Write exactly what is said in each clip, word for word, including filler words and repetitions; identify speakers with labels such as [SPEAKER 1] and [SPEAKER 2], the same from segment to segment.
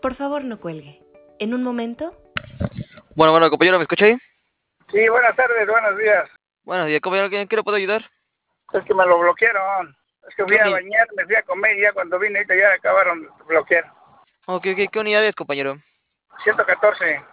[SPEAKER 1] Por favor, no cuelgue. En un momento...
[SPEAKER 2] Bueno, bueno, compañero, ¿me escucha ahí?
[SPEAKER 3] Sí, buenas tardes, buenos días.
[SPEAKER 2] Buenos días, compañero, ¿en qué le puedo ayudar?
[SPEAKER 3] Es que me lo bloquearon. Es que fui
[SPEAKER 2] ¿Qué
[SPEAKER 3] a
[SPEAKER 2] uni-
[SPEAKER 3] bañar, me fui a comer y ya cuando vine ahorita ya acabaron de bloquear.
[SPEAKER 2] Ok, ok, ¿qué unidad es, compañero?
[SPEAKER 3] ciento catorce.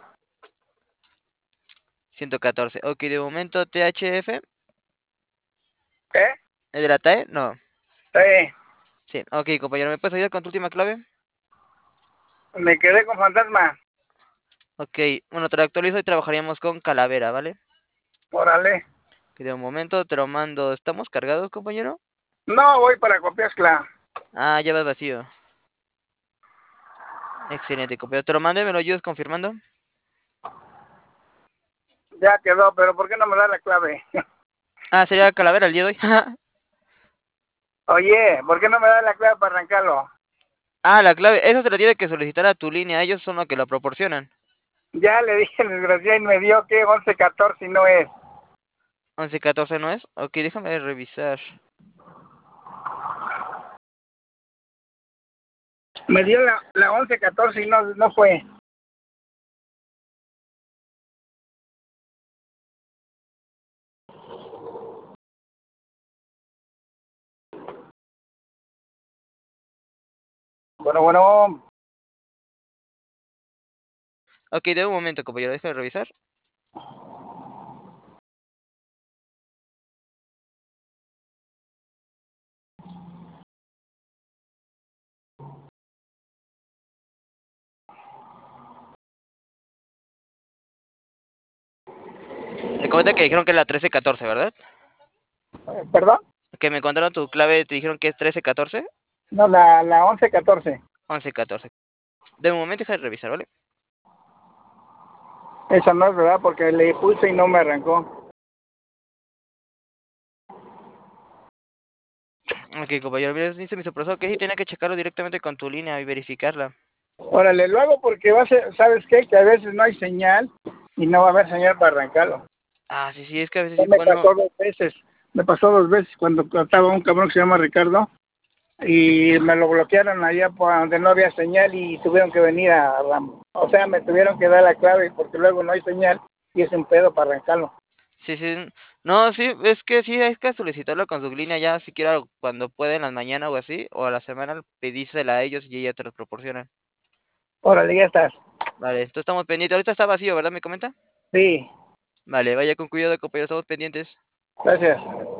[SPEAKER 2] ciento catorce. Ok, de momento, T H F.
[SPEAKER 3] ¿Eh?
[SPEAKER 2] ¿Es de la T A E? No.
[SPEAKER 3] Sí,
[SPEAKER 2] Sí, ok, compañero, ¿me puedes ayudar con tu última clave?
[SPEAKER 3] me quedé con fantasma.
[SPEAKER 2] Ok, bueno, te lo actualizo y trabajaríamos con calavera, ¿vale?
[SPEAKER 3] Órale.
[SPEAKER 2] Que de un momento te lo mando. ¿Estamos cargados, compañero?
[SPEAKER 3] No, voy para Copiascla.
[SPEAKER 2] Ah, ya va vacío. Excelente, compañero. Te lo mando y me lo ayudas confirmando.
[SPEAKER 3] Ya quedó, pero ¿por qué no me da la clave?
[SPEAKER 2] Ah, sería calavera el día de hoy.
[SPEAKER 3] Oye, ¿por qué no me da la clave para arrancarlo?
[SPEAKER 2] Ah, la clave. Eso se la tiene que solicitar a tu línea. Ellos son los que lo proporcionan.
[SPEAKER 3] Ya le dije al desgraciado y me dio que once catorce y no es.
[SPEAKER 2] once catorce no es. Ok, déjame revisar.
[SPEAKER 3] Me dio la, la once catorce y no, no fue. Bueno, bueno.
[SPEAKER 2] Ok, de un momento, compañero. Déjame revisar. Me comenta que dijeron que es la trece catorce, ¿verdad?
[SPEAKER 3] Eh, ¿Perdón?
[SPEAKER 2] Que me contaron tu clave, te dijeron que es trece catorce.
[SPEAKER 3] No, la, la once catorce.
[SPEAKER 2] once catorce. De un momento, déjame revisar, ¿vale?
[SPEAKER 3] Esa no es verdad porque le puse y no me arrancó.
[SPEAKER 2] Ok, compañero, mira, dice mi supervisor que sí tiene que checarlo directamente con tu línea y verificarla.
[SPEAKER 3] Órale, lo hago porque va a ser, ¿sabes qué? Que a veces no hay señal y no va a haber señal para arrancarlo.
[SPEAKER 2] Ah, sí, sí, es que a veces
[SPEAKER 3] Ya
[SPEAKER 2] sí,
[SPEAKER 3] me
[SPEAKER 2] bueno.
[SPEAKER 3] pasó dos veces, me pasó dos veces cuando estaba un cabrón que se llama Ricardo y me lo bloquearon allá por donde no había señal y tuvieron que venir a, o sea, me tuvieron que dar la clave porque luego no hay señal y es un pedo para arrancarlo.
[SPEAKER 2] Sí, sí. No, sí, es que sí, hay que solicitarlo con su línea ya, siquiera cuando pueda en la mañana o así, o a la semana, pedírsela a ellos y ya te los proporcionan.
[SPEAKER 3] Órale, ya estás.
[SPEAKER 2] Vale, entonces estamos pendientes. Ahorita está vacío, ¿verdad? ¿Me comenta?
[SPEAKER 3] Sí,
[SPEAKER 2] Vale, vaya con cuidado, compañero, estamos pendientes.
[SPEAKER 3] gracias.